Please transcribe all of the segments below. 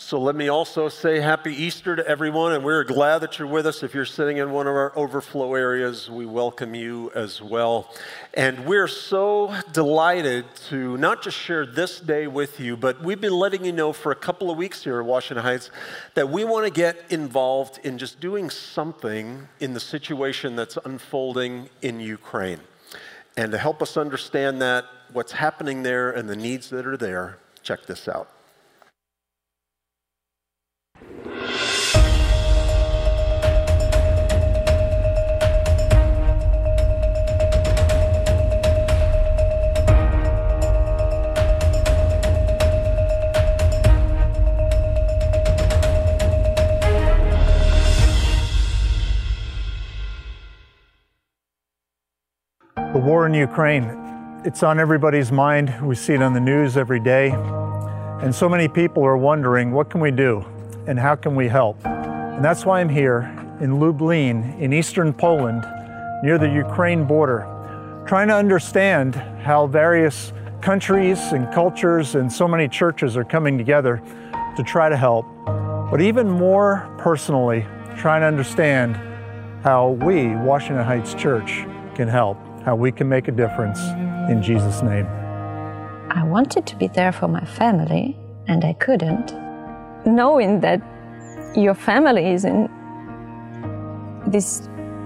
So let me also say happy Easter to everyone, and we're glad that you're with us. If you're sitting in one of our overflow areas, we welcome you as well. And we're so delighted to not just share this day with you, but we've been letting you know for a couple of weeks here at Washington Heights that we want to get involved in just doing something in the situation that's unfolding in Ukraine. And to help us understand that, what's happening there and the needs that are there, check this out. The war in Ukraine, it's on everybody's mind. We see it on the news every day. And so many people are wondering, what can we do and how can we help? And that's why I'm here in Lublin, in eastern Poland, near the Ukraine border, trying to understand how various countries and cultures and so many churches are coming together to try to help. But even more personally, trying to understand how we, Washington Heights Church, can help. How we can make a difference in Jesus' name. I wanted to be there for my family, and I couldn't. Knowing that your family is in this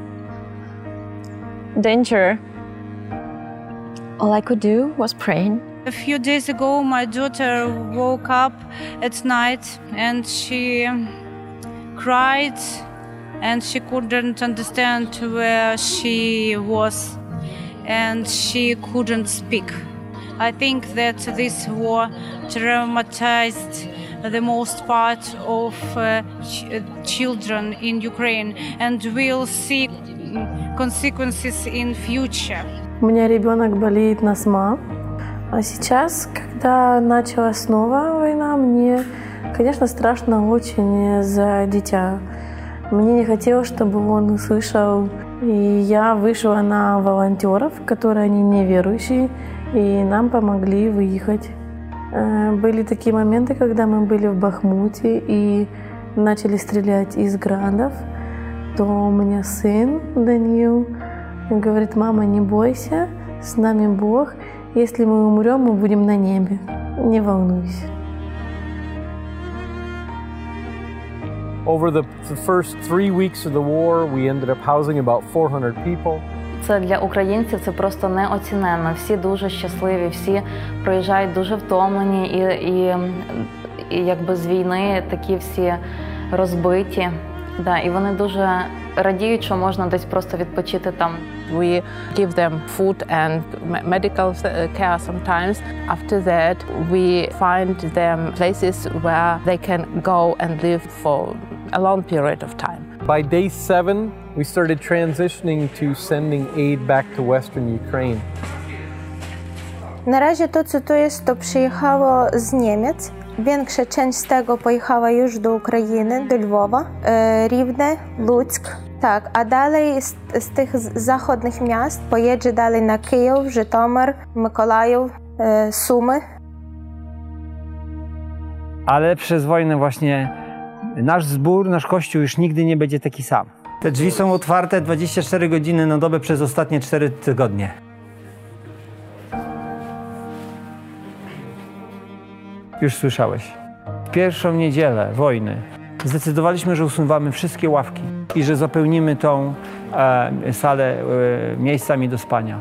danger, all I could do was praying. A few days ago, my daughter woke up at night and she cried, and she couldn't understand where she was. And she couldn't speak. I think that this war traumatized the most part of children in Ukraine, and we'll see consequences in future. У меня ребенок болеет на СМА, а сейчас, когда началась снова война, мне, конечно, страшно очень за дитя. Мне не хотелось, чтобы он услышал. И я вышла на волонтеров, которые они неверующие, и нам помогли выехать. Были такие моменты, когда мы были в Бахмуте и начали стрелять из градов, то у меня сын Даниил говорит: «Мама, не бойся, с нами Бог. Если мы умрем, мы будем на небе. Не волнуйся». Over the first 3 weeks of the war, we ended up housing about 400 people. Це для українців це просто неоціненно. Всі дуже щасливі, всі приїжджають дуже втомлені і якби з війни такі всі розбиті. Да, і вони дуже радіють, що можна десь просто відпочити там. We give them food and medical care sometimes. After that, we find them places where they can go and live for a long period of time. By day 7, we started transitioning to sending aid back to Western Ukraine. Na razie to, co jest, to przyjechało z Niemiec. Większa część z tego pojechała już do Ukrainy, do Lwowa, Rivne, Ludzk. Tak, a dalej z tych zachodnich miast pojedzie dalej na Kijów, Żytomir, Mykolajów, Sumy. Ale przez wojnę właśnie nasz zbór, nasz kościół już nigdy nie będzie taki sam. Te drzwi są otwarte 24 godziny na dobę przez ostatnie 4 tygodnie. Już słyszałeś. W pierwszą niedzielę wojny zdecydowaliśmy, że usuwamy wszystkie ławki i że zapełnimy tą salę miejscami do spania.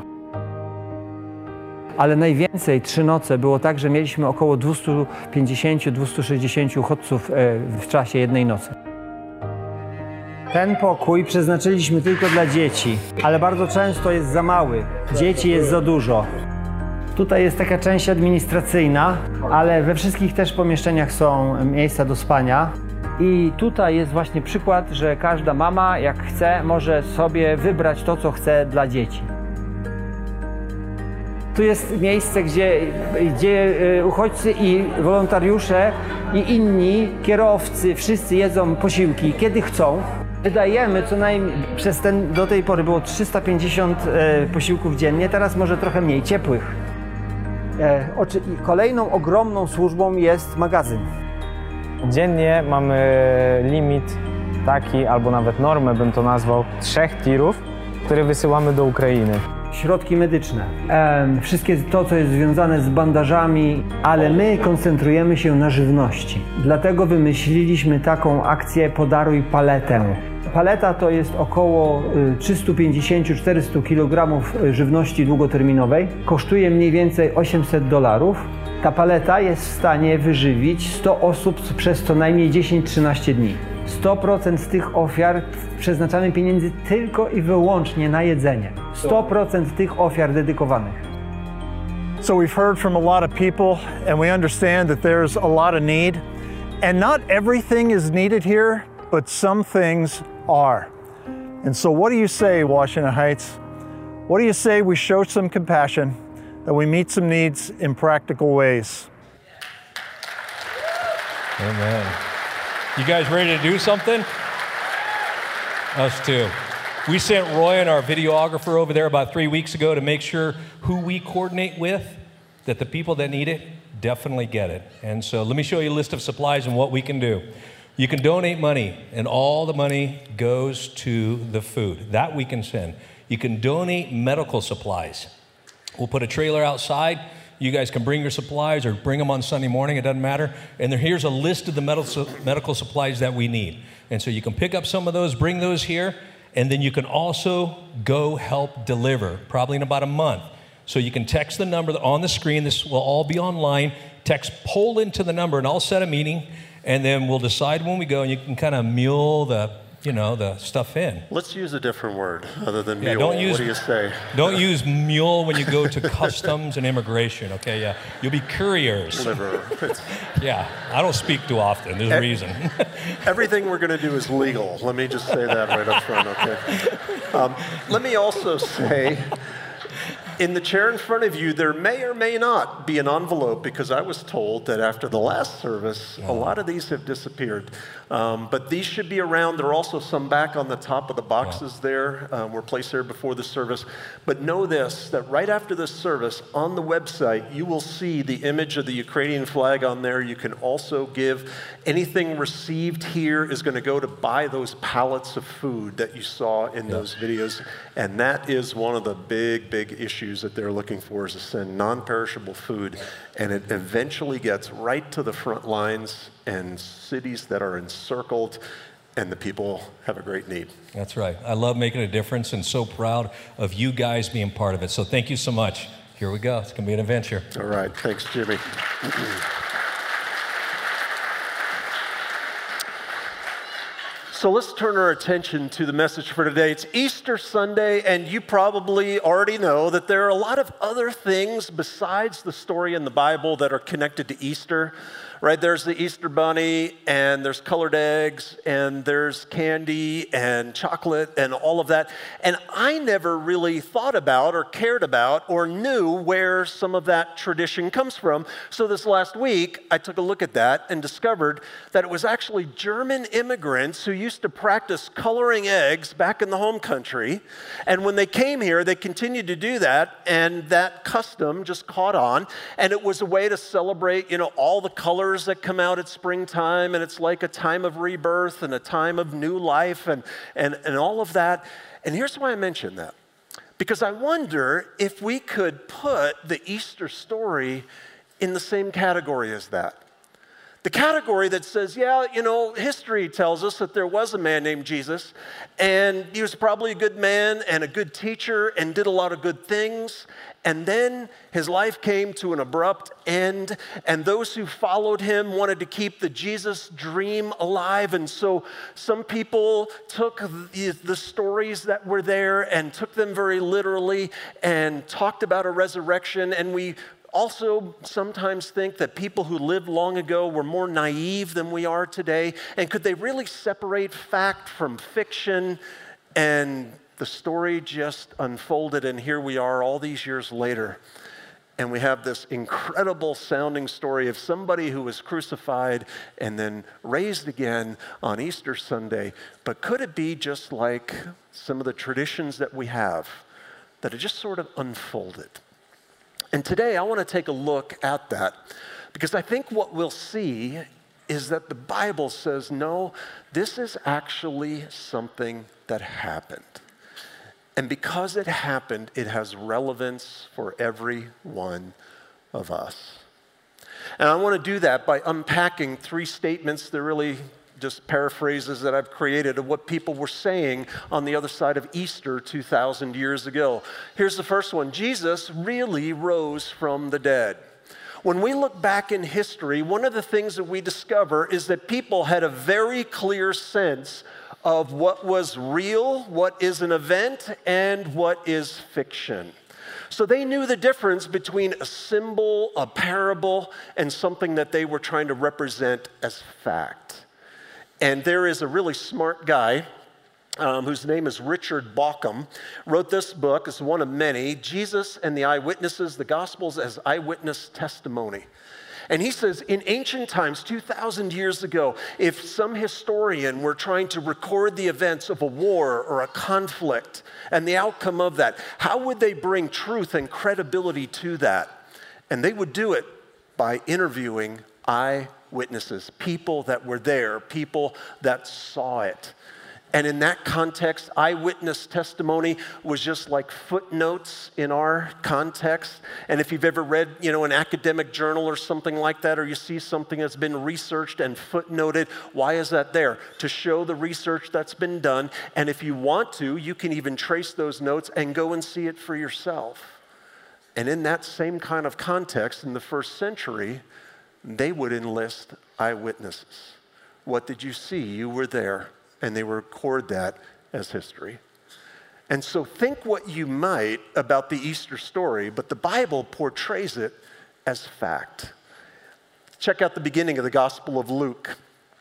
Ale najwięcej 3 noce było tak, że mieliśmy około 250-260 uchodźców w czasie jednej nocy. Ten pokój przeznaczyliśmy tylko dla dzieci, ale bardzo często jest za mały. Dzieci jest za dużo. Tutaj jest taka część administracyjna, ale we wszystkich też pomieszczeniach są miejsca do spania. I tutaj jest właśnie przykład, że każda mama, jak chce, może sobie wybrać to, co chce dla dzieci. Tu jest miejsce, gdzie uchodźcy i wolontariusze i inni kierowcy, wszyscy jedzą posiłki, kiedy chcą. Wydajemy co najmniej, do tej pory było 350 posiłków dziennie, teraz może trochę mniej, ciepłych. Kolejną ogromną służbą jest magazyn. Dziennie mamy limit taki, albo nawet normę bym to nazwał, 3 tirów, które wysyłamy do Ukrainy. Środki medyczne, wszystkie to, co jest związane z bandażami, ale my koncentrujemy się na żywności. Dlatego wymyśliliśmy taką akcję Podaruj paletę. Paleta to jest około 350-400 kg żywności długoterminowej. Kosztuje mniej więcej $800. Ta paleta jest w stanie wyżywić 100 osób przez co najmniej 10-13 dni. 100% z tych ofiar przeznaczamy pieniędzy tylko i wyłącznie na jedzenie. 100% tych ofiar dedykowanych. So we've heard from a lot of people and we understand that there's a lot of need. And not everything is needed here, but some things are. And so what do you say, Washington Heights? What do you say we show some compassion, that we meet some needs in practical ways? Amen. You guys ready to do something? Us too. We sent Roy and our videographer over there about 3 weeks ago to make sure who we coordinate with, that the people that need it definitely get it. And so let me show you a list of supplies and what we can do. You can donate money, and all the money goes to the food. That we can send. You can donate medical supplies. We'll put a trailer outside. You guys can bring your supplies or bring them on Sunday morning, it doesn't matter. And here's a list of the medical supplies that we need. And so you can pick up some of those, bring those here, and then you can also go help deliver, probably in about a month. So you can text the number on the screen. This will all be online. Text Poland to the number, and I'll set a meeting, and then we'll decide when we go, and you can kind of mule the stuff in. Let's use a different word other than Yeah, mule. what do you say? Don't use mule when you go to customs and immigration, okay? Yeah, you'll be couriers. Deliverer. Yeah, I don't speak too often. There's a reason. Everything we're going to do is legal. Let me just say that right up front, okay? Let me also say, in the chair in front of you, there may or may not be an envelope, because I was told that after the last service, a lot of these have disappeared. But these should be around. There are also some back on the top of the boxes there. Were placed there before the service. But know this, that right after this service, on the website, you will see the image of the Ukrainian flag on there. You can also give. Anything received here is going to go to buy those pallets of food that you saw in those videos. And that is one of the big issues that they're looking for, is to send non-perishable food. And it eventually gets right to the front lines and cities that are encircled, and the people have a great need. That's right. I love making a difference, and so proud of you guys being part of it. So thank you so much. Here we go. It's going to be an adventure. All right. Thanks, Jimmy. So let's turn our attention to the message for today. It's Easter Sunday, and you probably already know that there are a lot of other things besides the story in the Bible that are connected to Easter. Right, there's the Easter bunny, and there's colored eggs, and there's candy and chocolate and all of that. And I never really thought about or cared about or knew where some of that tradition comes from. So this last week, I took a look at that and discovered that it was actually German immigrants who used to practice coloring eggs back in the home country. And when they came here, they continued to do that, and that custom just caught on. And it was a way to celebrate, all the colors that come out at springtime, and it's like a time of rebirth and a time of new life and all of that. And here's why I mention that. Because I wonder if we could put the Easter story in the same category as that. The category that says, history tells us that there was a man named Jesus, and he was probably a good man and a good teacher and did a lot of good things. And then his life came to an abrupt end, and those who followed him wanted to keep the Jesus dream alive. And so some people took the stories that were there and took them very literally and talked about a resurrection. And we also sometimes think that people who lived long ago were more naive than we are today. And could they really separate fact from fiction? And the story just unfolded, and here we are all these years later. And we have this incredible sounding story of somebody who was crucified and then raised again on Easter Sunday. But could it be just like some of the traditions that we have, that it just sort of unfolded? And today I want to take a look at that, because I think what we'll see is that the Bible says, no, this is actually something that happened. And because it happened, it has relevance for every one of us. And I want to do that by unpacking 3 statements. They're really just paraphrases that I've created of what people were saying on the other side of Easter 2,000 years ago. Here's the first one. Jesus really rose from the dead. When we look back in history, one of the things that we discover is that people had a very clear sense of what was real, what is an event, and what is fiction. So they knew the difference between a symbol, a parable, and something that they were trying to represent as fact. And there is a really smart guy whose name is Richard Bauckham, wrote this book. It's one of many, Jesus and the Eyewitnesses, the Gospels as Eyewitness Testimony. And he says, in ancient times, 2,000 years ago, if some historian were trying to record the events of a war or a conflict and the outcome of that, how would they bring truth and credibility to that? And they would do it by interviewing eyewitnesses, people that were there, people that saw it. And in that context, eyewitness testimony was just like footnotes in our context. And if you've ever read, an academic journal or something like that, or you see something that's been researched and footnoted, why is that there? To show the research that's been done. And if you want to, you can even trace those notes and go and see it for yourself. And in that same kind of context, in the first century, they would enlist eyewitnesses. What did you see? You were there. And they record that as history. And so think what you might about the Easter story, but the Bible portrays it as fact. Check out the beginning of the Gospel of Luke.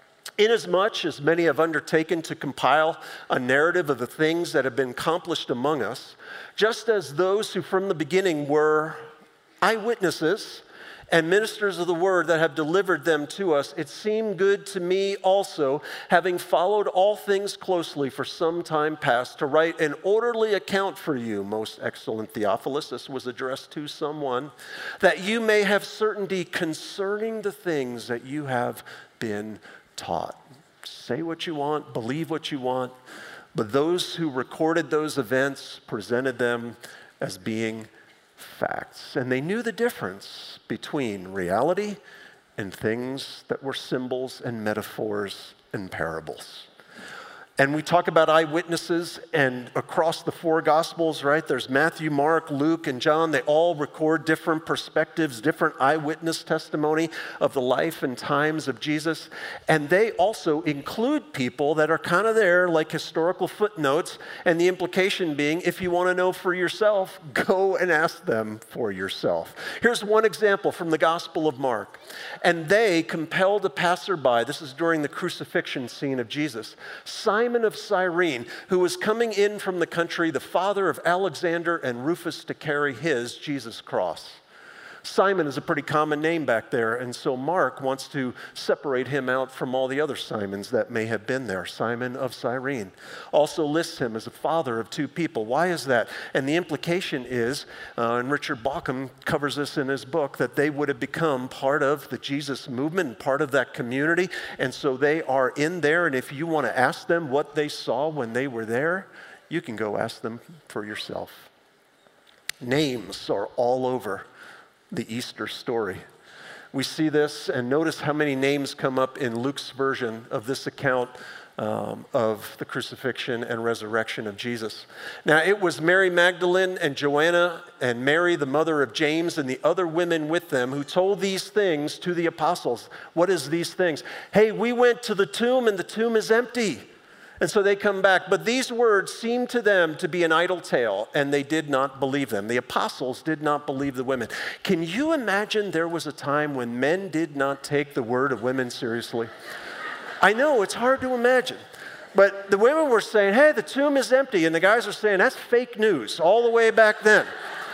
Inasmuch as many have undertaken to compile a narrative of the things that have been accomplished among us, just as those who from the beginning were eyewitnesses and ministers of the word that have delivered them to us, it seemed good to me also, having followed all things closely for some time past, to write an orderly account for you, most excellent Theophilus. This was addressed to someone, that you may have certainty concerning the things that you have been taught. Say what you want, believe what you want, but those who recorded those events presented them as being facts. And they knew the difference between reality and things that were symbols and metaphors and parables. And we talk about eyewitnesses, and across the 4 Gospels, right, there's Matthew, Mark, Luke, and John. They all record different perspectives, different eyewitness testimony of the life and times of Jesus. And they also include people that are kind of there like historical footnotes, and the implication being, if you want to know for yourself, go and ask them for yourself. Here's one example from the Gospel of Mark. And they compelled a passerby, this is during the crucifixion scene of Jesus, Simon of Cyrene, who was coming in from the country, the father of Alexander and Rufus, to carry his, Jesus' cross. Simon is a pretty common name back there, and so Mark wants to separate him out from all the other Simons that may have been there. Simon of Cyrene also lists him as a father of 2 people. Why is that? And the implication is, and Richard Bauckham covers this in his book, that they would have become part of the Jesus movement, part of that community, and so they are in there, and if you want to ask them what they saw when they were there, you can go ask them for yourself. Names are all over the Easter story. We see this, and notice how many names come up in Luke's version of this account of the crucifixion and resurrection of Jesus. Now, it was Mary Magdalene and Joanna and Mary, the mother of James, and the other women with them who told these things to the apostles. What is these things? Hey, we went to the tomb and the tomb is empty. And so they come back. But these words seemed to them to be an idle tale, and they did not believe them. The apostles did not believe the women. Can you imagine there was a time when men did not take the word of women seriously? I know, it's hard to imagine. But the women were saying, hey, the tomb is empty. And the guys are saying, that's fake news, all the way back then.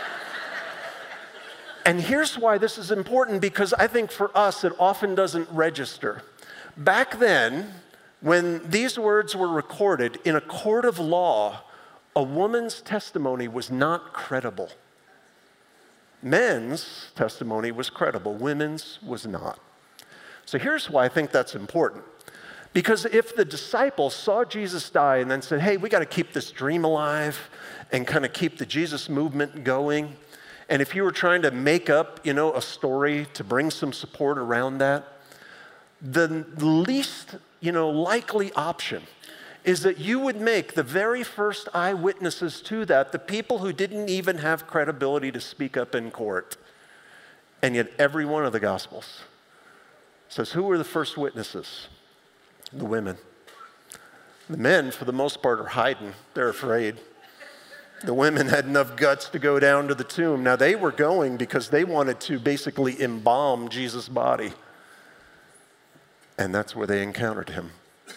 And here's why this is important, because I think for us, it often doesn't register. Back then, when these words were recorded in a court of law, a woman's testimony was not credible. Men's testimony was credible, women's was not. So here's why I think that's important. Because if the disciples saw Jesus die and then said, hey, we got to keep this dream alive and kind of keep the Jesus movement going, and if you were trying to make up, a story to bring some support around that, the least, likely option is that you would make the very first eyewitnesses to that the people who didn't even have credibility to speak up in court. And yet every one of the Gospels says, who were the first witnesses? The women. The men, for the most part, are hiding. They're afraid. The women had enough guts to go down to the tomb. Now, they were going because they wanted to basically embalm Jesus' body. And that's where they encountered him.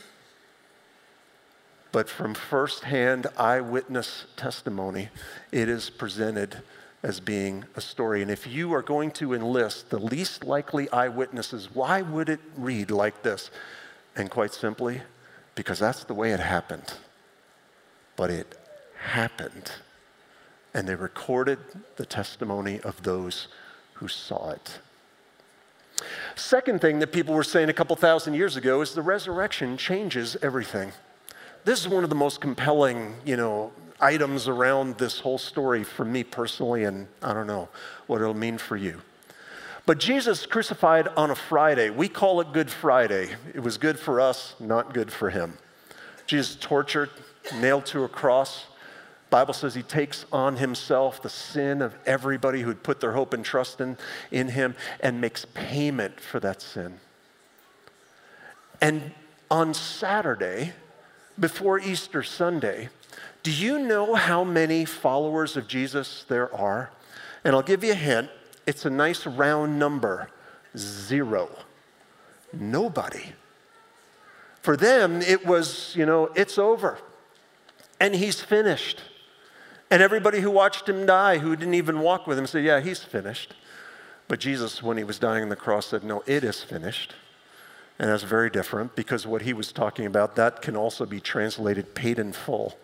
But from firsthand eyewitness testimony, it is presented as being a story. And if you are going to enlist the least likely eyewitnesses, why would it read like this? And quite simply, because that's the way it happened. But it happened. And they recorded the testimony of those who saw it. Second thing that people were saying a couple thousand years ago is the resurrection changes everything. This is one of the most compelling, items around this whole story for me personally, and I don't know what it'll mean for you. But Jesus crucified on a Friday. We call it Good Friday. It was good for us, not good for him. Jesus tortured, nailed to a cross. The Bible says he takes on himself the sin of everybody who'd put their hope and trust in him and makes payment for that sin. And on Saturday, before Easter Sunday, do you know how many followers of Jesus there are? And I'll give you a hint. It's a nice round number, 0. Nobody. For them, it was, it's over. And he's finished. And everybody who watched him die, who didn't even walk with him, said, yeah, he's finished. But Jesus, when he was dying on the cross, said, no, it is finished. And that's very different, because what he was talking about, that can also be translated paid in full.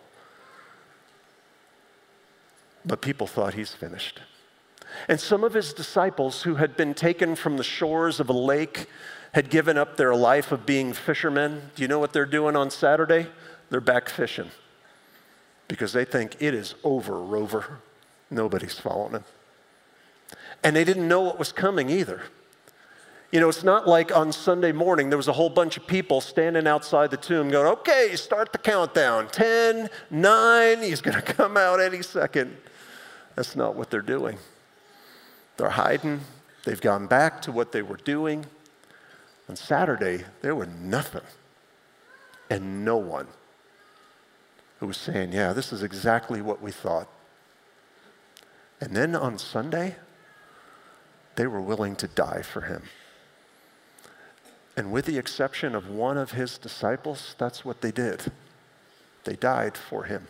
But people thought he's finished. And some of his disciples who had been taken from the shores of a lake had given up their life of being fishermen. Do you know what they're doing on Saturday? They're back fishing because they think it is over, Rover. Nobody's following him. And they didn't know what was coming either. It's not like on Sunday morning there was a whole bunch of people standing outside the tomb going, okay, start the countdown. 10, 9, he's going to come out any second. That's not what they're doing. They're hiding. They've gone back to what they were doing. On Saturday, there were nothing and no one who was saying, yeah, this is exactly what we thought. And then on Sunday, they were willing to die for him. And with the exception of one of his disciples, that's what they did. They died for him.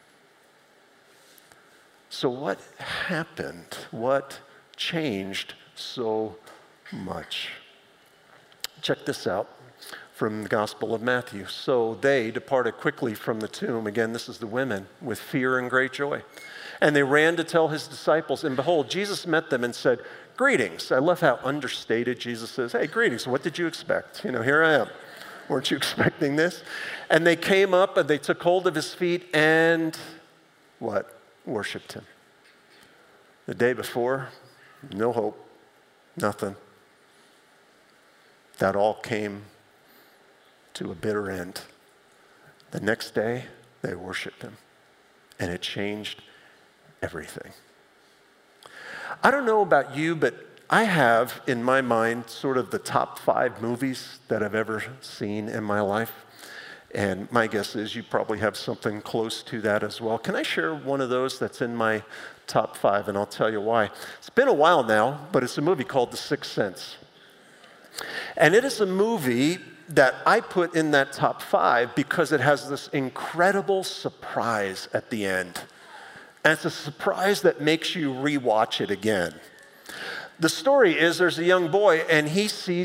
So what happened? What changed so much? Check this out from the Gospel of Matthew. So they departed quickly from the tomb. Again, this is the women, with fear and great joy. And they ran to tell his disciples. And behold, Jesus met them and said, greetings. I love how understated Jesus says, hey, greetings. What did you expect? Here I am. Weren't you expecting this? And they came up and they took hold of his feet and what? Worshipped him. The day before, no hope, nothing. That all came to a bitter end. The next day, they worshiped him, and it changed everything. I don't know about you, but I have in my mind sort of the top 5 movies that I've ever seen in my life. And my guess is you probably have something close to that as well. Can I share one of those that's in my top 5? And I'll tell you why. It's been a while now, but it's a movie called The Sixth Sense. And it is a movie that I put in that top 5 because it has this incredible surprise at the end. And it's a surprise that makes you rewatch it again. The story is there's a young boy and he sees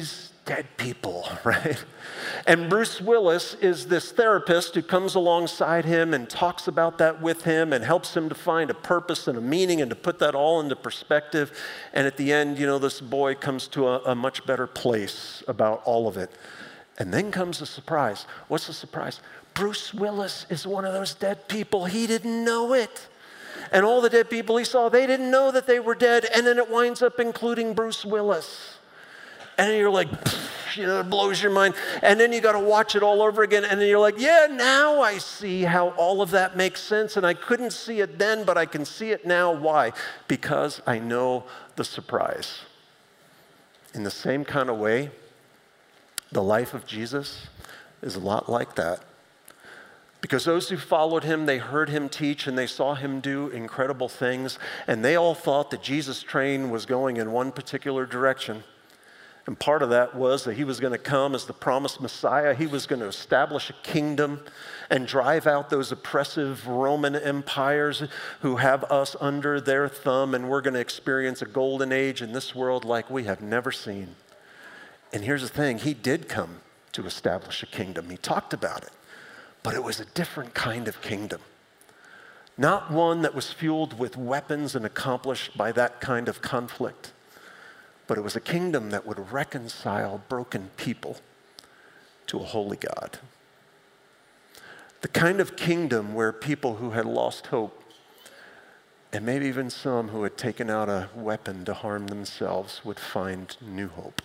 dead people, right? And Bruce Willis is this therapist who comes alongside him and talks about that with him and helps him to find a purpose and a meaning and to put that all into perspective. And at the end, this boy comes to a much better place about all of it. And then comes the surprise. What's the surprise? Bruce Willis is one of those dead people. He didn't know it. And all the dead people he saw, they didn't know that they were dead. And then it winds up including Bruce Willis. And then you're like, it blows your mind. And then you got to watch it all over again. And then you're like, yeah, now I see how all of that makes sense. And I couldn't see it then, but I can see it now. Why? Because I know the surprise. In the same kind of way, the life of Jesus is a lot like that. Because those who followed him, they heard him teach and they saw him do incredible things. And they all thought that Jesus' train was going in one particular direction. And part of that was that he was going to come as the promised Messiah. He was going to establish a kingdom and drive out those oppressive Roman empires who have us under their thumb. And we're going to experience a golden age in this world like we have never seen. And here's the thing, he did come to establish a kingdom. He talked about it, but it was a different kind of kingdom. Not one that was fueled with weapons and accomplished by that kind of conflict, but it was a kingdom that would reconcile broken people to a holy God. The kind of kingdom where people who had lost hope, and maybe even some who had taken out a weapon to harm themselves, would find new hope.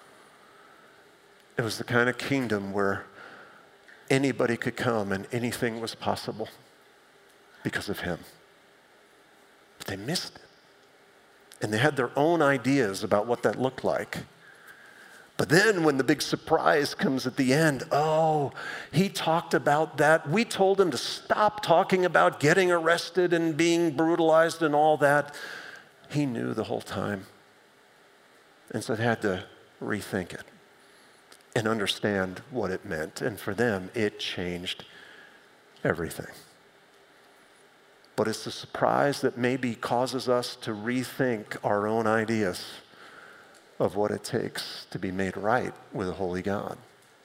It was the kind of kingdom where anybody could come and anything was possible because of him. But they missed it. And they had their own ideas about what that looked like. But then when the big surprise comes at the end, he talked about that. We told him to stop talking about getting arrested and being brutalized and all that. He knew the whole time. And so they had to rethink it and understand what it meant. And for them, it changed everything. But it's the surprise that maybe causes us to rethink our own ideas of what it takes to be made right with a holy God.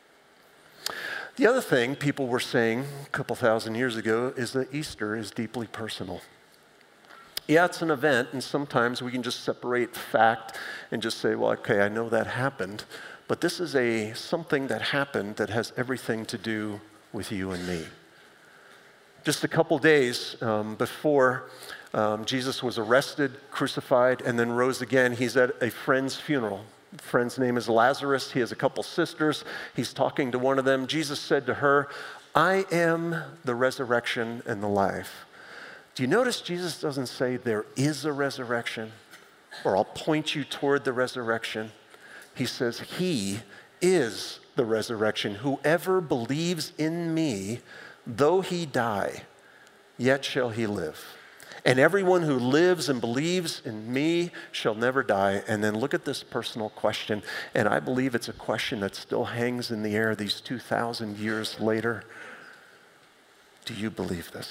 The other thing people were saying a couple thousand years ago is that Easter is deeply personal. Yeah, it's an event, and sometimes we can just separate fact and just say, well, okay, I know that happened. But this is something that happened that has everything to do with you and me. Just a couple days before Jesus was arrested, crucified, and then rose again, he's at a friend's funeral. The friend's name is Lazarus. He has a couple sisters. He's talking to one of them. Jesus said to her, I am the resurrection and the life. Do you notice Jesus doesn't say there is a resurrection or I'll point you toward the resurrection? He says, he is the resurrection. Whoever believes in me, though he die, yet shall he live. And everyone who lives and believes in me shall never die. And then look at this personal question. And I believe it's a question that still hangs in the air these 2,000 years later. Do you believe this?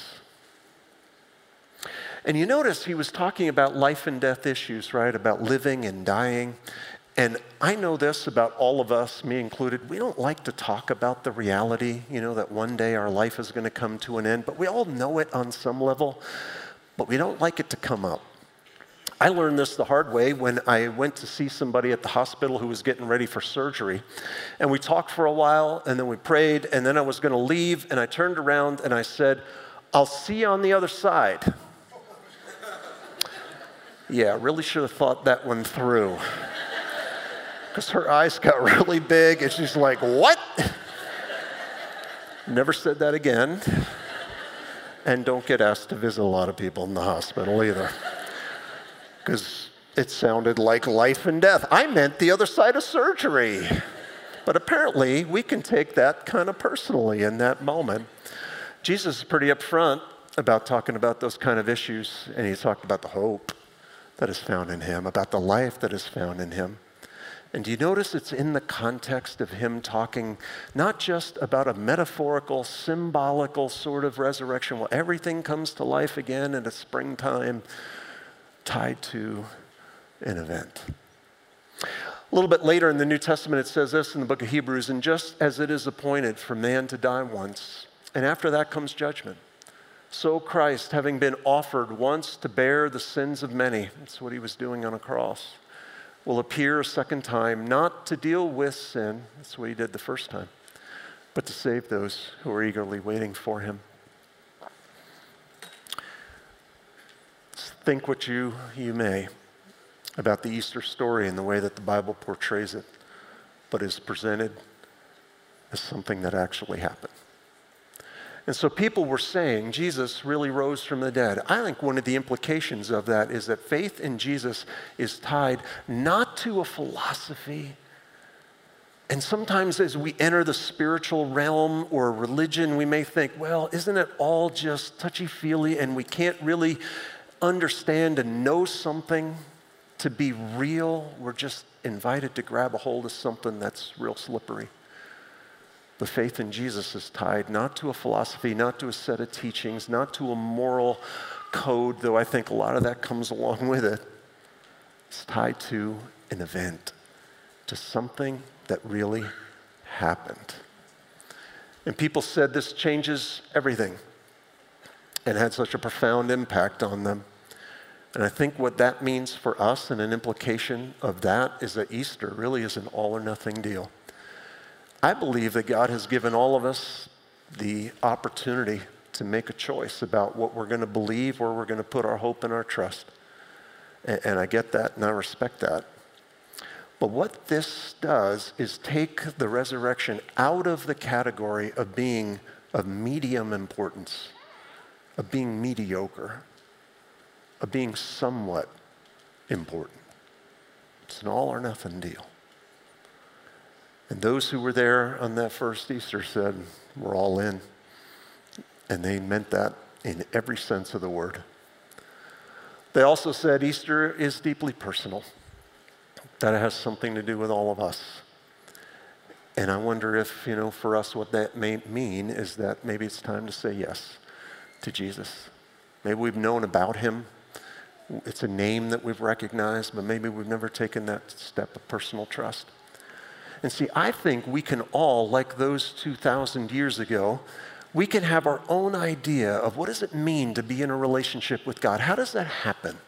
And you notice he was talking about life and death issues, right? About living and dying. And I know this about all of us, me included. We don't like to talk about the reality, that one day our life is going to come to an end. But we all know it on some level, but we don't like it to come up. I learned this the hard way when I went to see somebody at the hospital who was getting ready for surgery. And we talked for a while, and then we prayed, and then I was going to leave, and I turned around and I said, I'll see you on the other side. Yeah, I really should have thought that one through. Because her eyes got really big, and she's like, what? Never said that again. And don't get asked to visit a lot of people in the hospital either. Because it sounded like life and death. I meant the other side of surgery. But apparently, we can take that kind of personally in that moment. Jesus is pretty upfront about talking about those kind of issues, and he talked about the hope that is found in him, about the life that is found in him. And do you notice it's in the context of him talking not just about a metaphorical, symbolical sort of resurrection, well, everything comes to life again in a springtime, tied to an event. little bit later in the New Testament, it says this in the book of Hebrews, and just as it is appointed for man to die once, and after that comes judgment, so Christ, having been offered once to bear the sins of many, that's what he was doing on a cross, will appear a second time, not to deal with sin, that's what he did the first time, but to save those who are eagerly waiting for him. Think what you may about the Easter story and the way that the Bible portrays it, but is presented as something that actually happened. And so people were saying Jesus really rose from the dead. I think one of the implications of that is that faith in Jesus is tied not to a philosophy. And sometimes as we enter the spiritual realm or religion, we may think, well, isn't it all just touchy-feely and we can't really understand and know something to be real? We're just invited to grab a hold of something that's real slippery. But faith in Jesus is tied not to a philosophy, not to a set of teachings, not to a moral code, though I think a lot of that comes along with it. It's tied to an event, to something that really happened. And people said this changes everything and had such a profound impact on them. And I think what that means for us, and an implication of that, is that Easter really is an all or nothing deal. I believe that God has given all of us the opportunity to make a choice about what we're going to believe, where we're going to put our hope and our trust. And I get that and I respect that. But what this does is take the resurrection out of the category of being of medium importance, of being mediocre, of being somewhat important. It's an all or nothing deal. And those who were there on that first Easter said, we're all in. And they meant that in every sense of the word. They also said Easter is deeply personal, that it has something to do with all of us. And I wonder if, for us, what that may mean is that maybe it's time to say yes to Jesus. Maybe we've known about him. It's a name that we've recognized, but maybe we've never taken that step of personal trust. And see, I think we can all, like those 2,000 years ago, we can have our own idea of what does it mean to be in a relationship with God? How does that happen?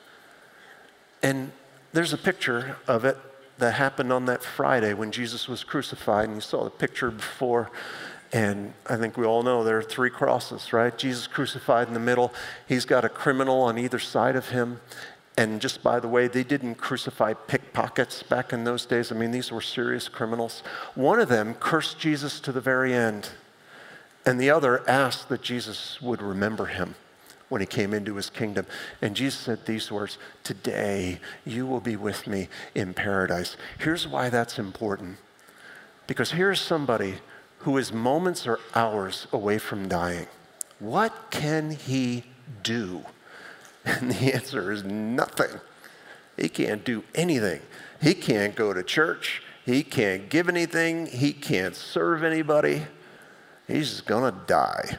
And there's a picture of it that happened on that Friday when Jesus was crucified, and you saw the picture before, and I think we all know there are 3 crosses, right? Jesus crucified in the middle. He's got a criminal on either side of him. And just by the way, they didn't crucify pickpockets back in those days. I mean, these were serious criminals. One of them cursed Jesus to the very end, and the other asked that Jesus would remember him when he came into his kingdom. And Jesus said these words, "Today you will be with me in paradise." Here's why that's important. Because here's somebody who is moments or hours away from dying. What can he do? And the answer is nothing. He can't do anything. He can't go to church. He can't give anything. He can't serve anybody. He's just gonna die.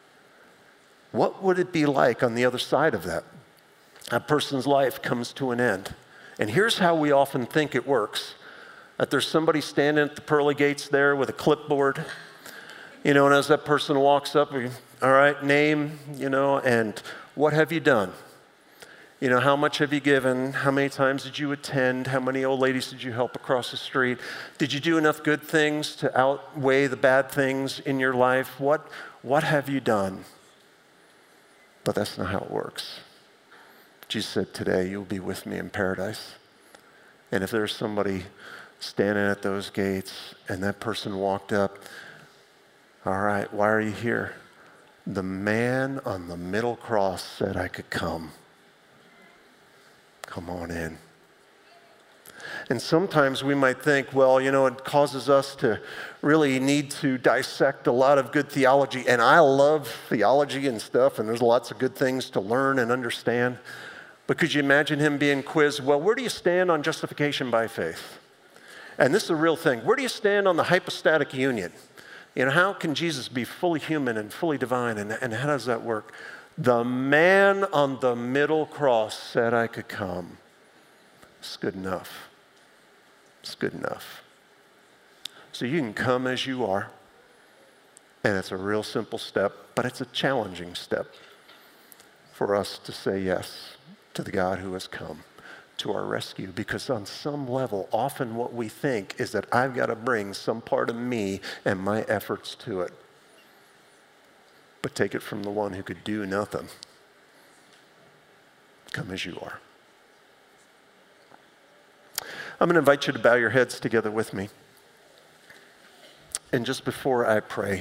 What would it be like on the other side of that? A person's life comes to an end. And here's how we often think it works. That there's somebody standing at the pearly gates there with a clipboard, and as that person walks up, all right, name, and what have you done? How much have you given? How many times did you attend? How many old ladies did you help across the street? Did you do enough good things to outweigh the bad things in your life? What have you done? But that's not how it works. Jesus said, today you'll be with me in paradise. And if there's somebody standing at those gates and that person walked up, all right, why are you here? The man on the middle cross said I could come. Come on in. And sometimes we might think, well, it causes us to really need to dissect a lot of good theology. And I love theology and stuff, and there's lots of good things to learn and understand. But could you imagine him being quizzed, well, where do you stand on justification by faith? And this is a real thing. Where do you stand on the hypostatic union? How can Jesus be fully human and fully divine, and how does that work? The man on the middle cross said I could come. It's good enough. It's good enough. So you can come as you are, and it's a real simple step, but it's a challenging step for us to say yes to the God who has come to our rescue, because on some level, often what we think is that I've got to bring some part of me and my efforts to it. But take it from the one who could do nothing. Come as you are. I'm going to invite you to bow your heads together with me. And just before I pray,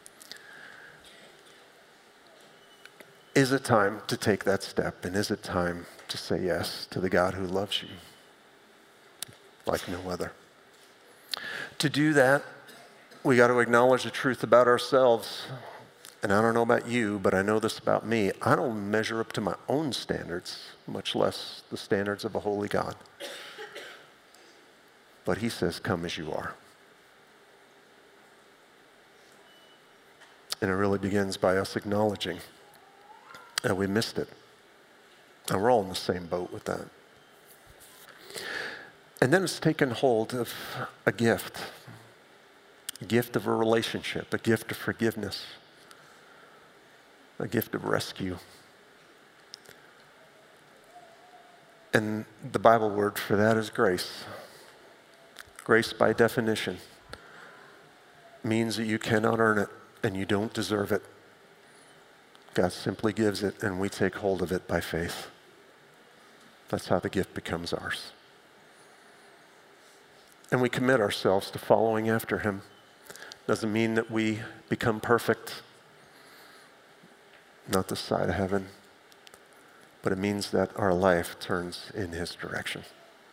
is it time to take that step? And is it time to say yes to the God who loves you like no other? To do that, we got to acknowledge the truth about ourselves. And I don't know about you, but I know this about me. I don't measure up to my own standards, much less the standards of a holy God. But he says, come as you are. And it really begins by us acknowledging that we missed it. And we're all in the same boat with that. And then it's taken hold of a gift of a relationship, a gift of forgiveness, a gift of rescue. And the Bible word for that is grace. Grace, by definition, means that you cannot earn it and you don't deserve it. God simply gives it, and we take hold of it by faith. That's how the gift becomes ours. And we commit ourselves to following after him. Doesn't mean that we become perfect, not this side of heaven, but it means that our life turns in his direction.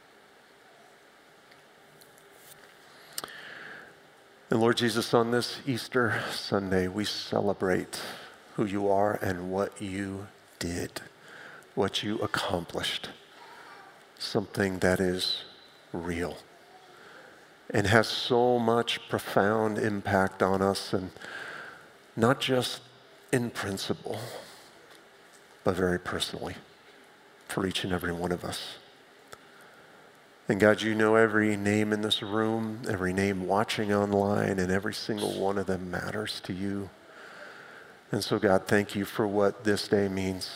And Lord Jesus, on this Easter Sunday, we celebrate who you are and what you did, what you accomplished, something that is real and has so much profound impact on us, and not just in principle, but very personally for each and every one of us. And God, you know every name in this room, every name watching online, and every single one of them matters to you. And so, God, thank you for what this day means.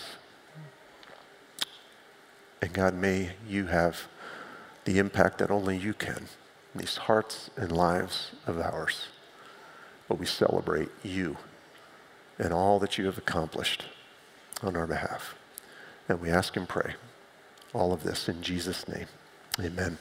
And God, may you have the impact that only you can in these hearts and lives of ours. But we celebrate you and all that you have accomplished on our behalf. And we ask and pray all of this in Jesus' name. Amen.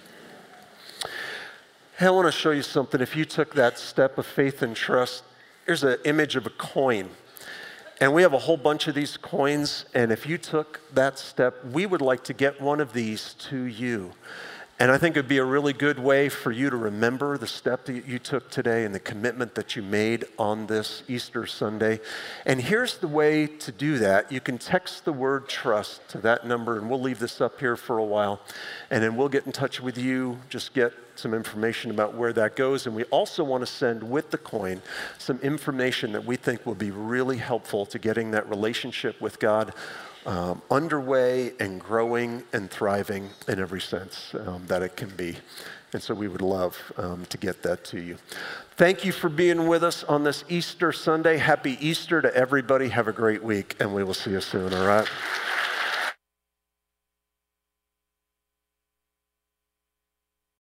Hey, I want to show you something. If you took that step of faith and trust, here's an image of a coin. And we have a whole bunch of these coins. And if you took that step, we would like to get one of these to you. And I think it would be a really good way for you to remember the step that you took today and the commitment that you made on this Easter Sunday. And here's the way to do that. You can text the word trust to that number, and we'll leave this up here for a while. And then we'll get in touch with you, just get some information about where that goes. And we also want to send with the coin some information that we think will be really helpful to getting that relationship with God underway and growing and thriving in every sense that it can be. And so we would love to get that to you. Thank you for being with us on this Easter Sunday. Happy Easter to everybody. Have a great week, and we will see you soon, all right?